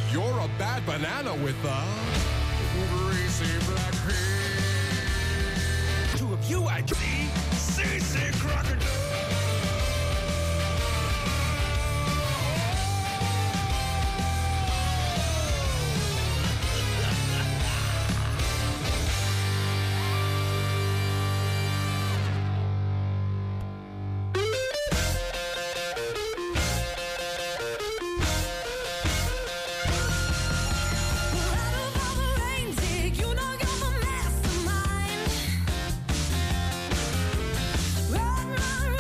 You're a bad banana with a greasy black pig. Two of you I see, CC Crocodile. Run, run,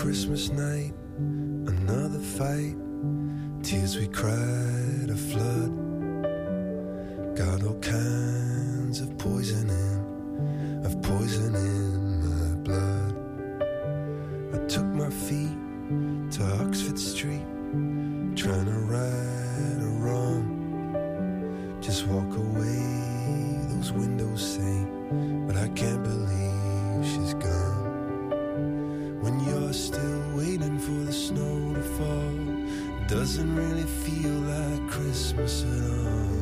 Christmas night, another fight, tears we cried, a flood. Got all kinds of poison in my blood. I took my feet to Oxford Street, trying to right a wrong. Just walk away, those windows say, but I can't believe she's gone. When you're still waiting for the snow to fall, it doesn't really feel like Christmas at all.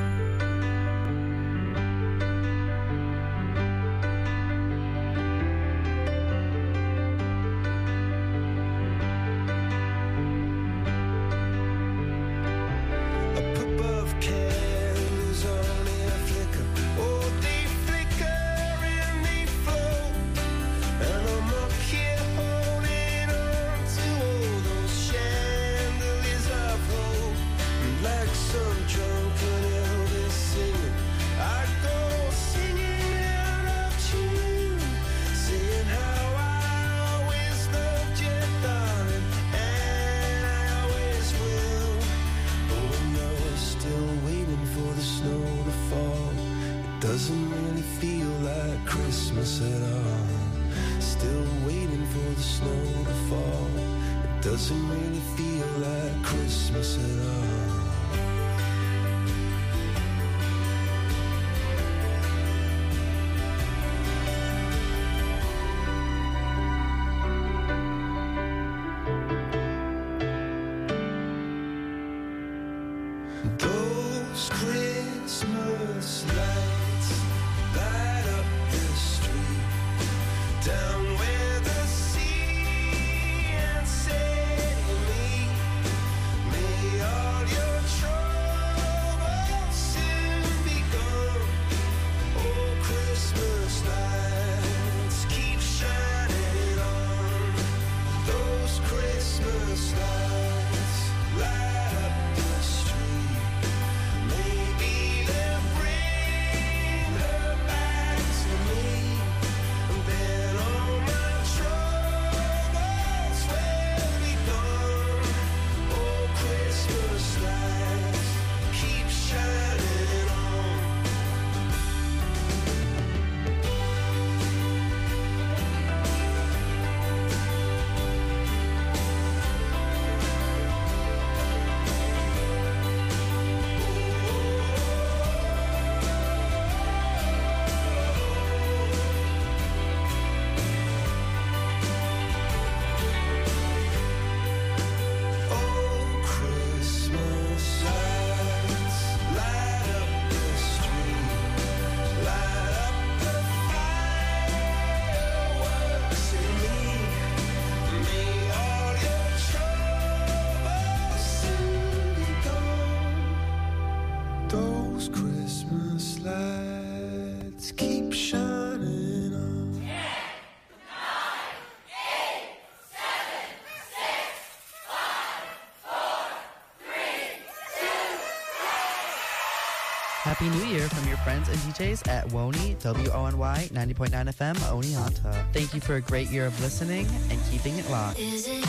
Happy New Year from your friends and DJs at WONY, WONY 90.9 FM, Oneonta. Thank you for a great year of listening and keeping it locked. Is it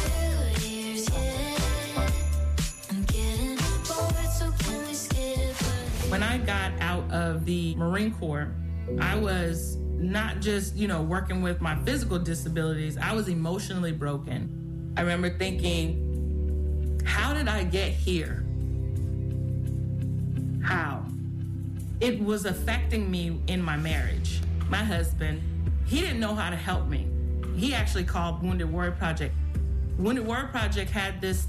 New Year's yet? I'm getting bored, so can we skip? When I got out of the Marine Corps, I was not just, working with my physical disabilities, I was emotionally broken. I remember thinking, how did I get here? How? It was affecting me in my marriage. My husband, he didn't know how to help me. He actually called Wounded Warrior Project. Wounded Warrior Project had this